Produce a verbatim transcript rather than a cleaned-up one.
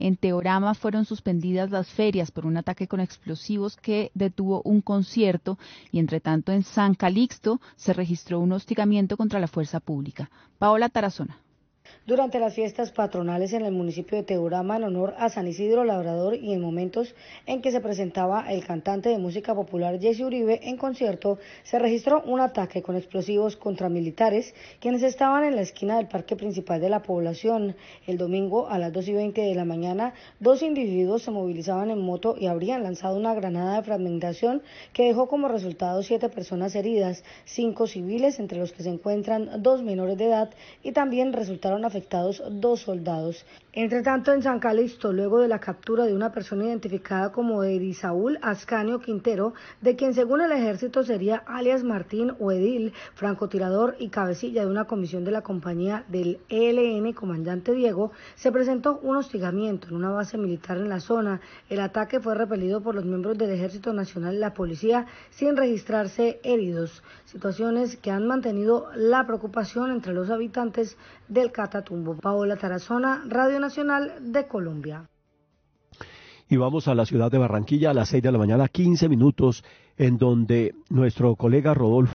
En Teorama fueron suspendidas las ferias por un ataque con explosivos que detuvo un concierto y, entre tanto, en San Calixto se registró un hostigamiento contra la fuerza pública. Paola Tarazona. Durante las fiestas patronales en el municipio de Teorama en honor a San Isidro Labrador y en momentos en que se presentaba el cantante de música popular Jesse Uribe en concierto, se registró un ataque con explosivos contra militares quienes estaban en la esquina del parque principal de la población. El domingo a las dos y veinte de la mañana, dos individuos se movilizaban en moto y habrían lanzado una granada de fragmentación que dejó como resultado siete personas heridas, cinco civiles, entre los que se encuentran dos menores de edad, y también resultaron afectados dos soldados. Entre tanto, en San Calixto, luego de la captura de una persona identificada como Edisaúl Ascanio Quintero, de quien según el ejército sería alias Martín o Edil, francotirador y cabecilla de una comisión de la compañía del E L N Comandante Diego, se presentó un hostigamiento en una base militar en la zona. El ataque fue repelido por los miembros del Ejército Nacional y la policía sin registrarse heridos, situaciones que han mantenido la preocupación entre los habitantes del Catatumbo. Paola Tarazona, Radio Nacional de Colombia. Y vamos a la ciudad de Barranquilla a las seis de la mañana, quince minutos, en donde nuestro colega Rodolfo